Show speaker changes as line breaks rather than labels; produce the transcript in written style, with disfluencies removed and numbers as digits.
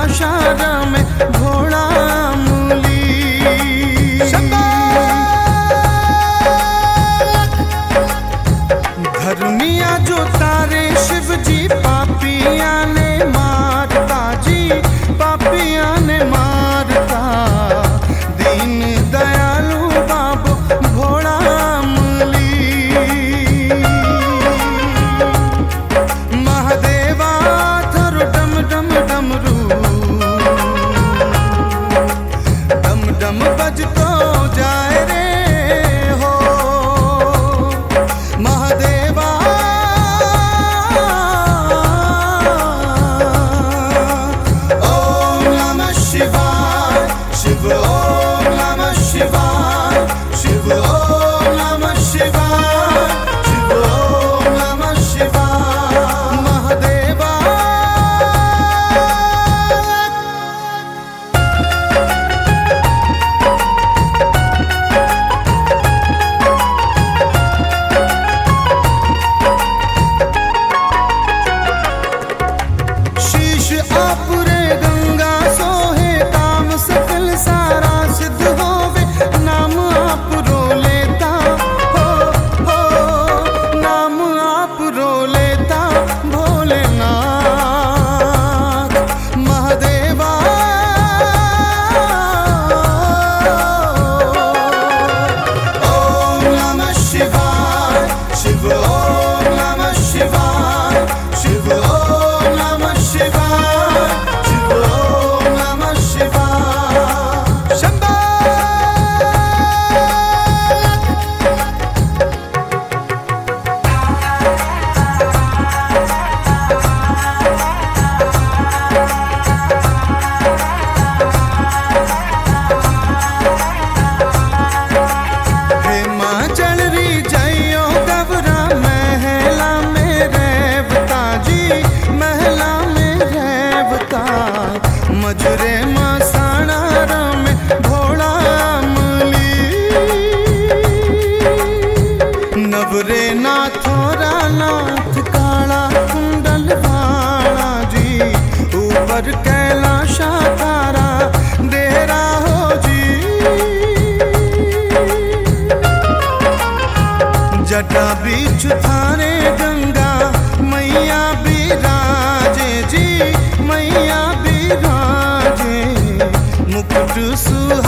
कैलाशा में घोड़ा मूली। धर्मिया जो तारे शिव जी पापिया ने मारता जी, पापिया ने मारता। दीन दयालु बाबो घोड़ा मूली। महादेवा थरो डम डम डमरू, डम डम बजतो जाए रे हो। महादेवा ओम नमः शिवाय, शिव ओम नमः शिवाय, शिव ओम नमः शिवाय, शिव ओम नमः शिवाय। महादेवा शीश आपुरे गंगा सोहे, काम सकल सारा सिद्ध होवे। नाम आप रो लेता हो, नाम आप रो लेता भोलेनाथ। महादेवा ओम नमः शिवाय, शिव ओम नमः शिवाय, शिव ओम नमः शिवाय, शिव ओम नमः शिवाय। शंभो हिमाचल री जइयो गबरा, महला में रेवता जी, महला में रेवता। मजुरे मसाणा में घोड़ा मूली। नवरे नाथोरा नाथ काला कुंडल वाला जी, ऊपर कैलाशा तारा डेरा हो जी। जटा बीच थारे गंगा मैया बिराजे जी, मैया बिराजे। मुकुट सुहा